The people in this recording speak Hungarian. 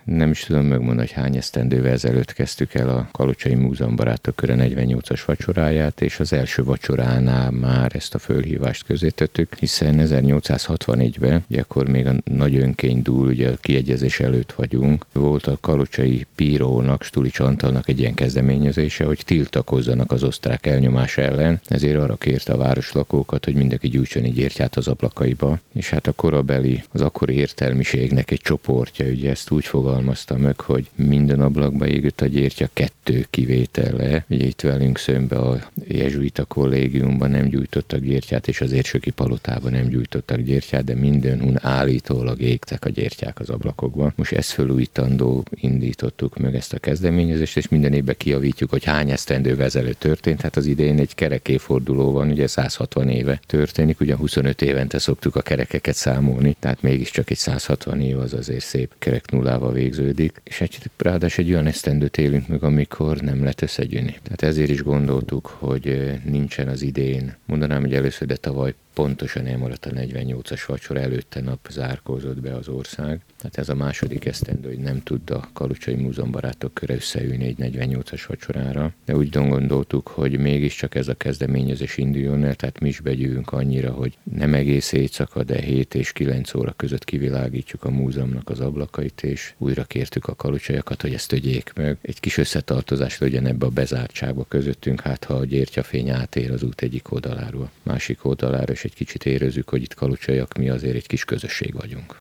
nem is tudom megmondani, hogy hány esztendővel ezelőtt kezdtük el a Kalocsai Múzeum Barátok Köre 48-as vacsoráját, és az első vacsoránál már ezt a fölhívást közzétettük, hiszen 1864-ben, ugye akkor még a nagy önkény dúl, ugye a kiegyezés előtt vagyunk, volt a kalocsai bírónak, Stulics Antalnak egy ilyen kezdeményezése, hogy tiltakozzanak az osztrák elnyomás ellen, ezért arra kérte a városlakókat, hogy mindenki gyújtson egy gyertyát az ablakaiba, és hát a korabeli, az akkori értelmiségnek egy csoportja ugye ezt úgy fogalmazta meg, hogy minden ablakba égött a gyertya 2 kivétellel. Ugye itt velünk szembe a jezsuita kollégiumban nem gyújtottak gyertyát, és az érseki palotában nem gyújtottak gyertyát, de mindenhol állítólag égtek a gyertyák az ablakokban. Most ezt felújítandó indítottuk meg ezt a kezdeményezést, és minden évben kijavítjuk, hogy hány esztendővel ezelőtt történt. Hát az idén egy kerek évforduló van, ugye 160 éve történik, ugye 25 évente szoktuk a kerekeket számolni, tehát mégiscsak egy 160 év az azért szép kerek nullával végződik, és ráadásul egy olyan esztendőt élünk meg, amikor nem lehet összegyűjni. Tehát ezért is gondoltuk, hogy nincsen az idén, mondanám, hogy először, de tavaly pontosan elmaradt a 48-as vacsora, előtte nap zárkózott be az ország. Tehát ez a második esztendő, hogy nem tud a Kalocsai Múzeum Barátok Köre összeülni egy 48-as vacsorára. De úgy gondoltuk, hogy mégiscsak ez a kezdeményezés induljon el, tehát mi is begyűjünk annyira, hogy nem egész éjszaka, de 7 és 9 óra között kivilágítjuk a múzeumnak az ablakait, és újra kértük a kalocsaiakat, hogy ezt tegyék meg. Egy kis összetartozás legyen ebbe a bezártságba közöttünk, hát ha a gyertyafény átér az út egyik oldaláról, másik oldalára, és egy kicsit érezzük, hogy itt kalocsaiak mi azért egy kis közösség vagyunk.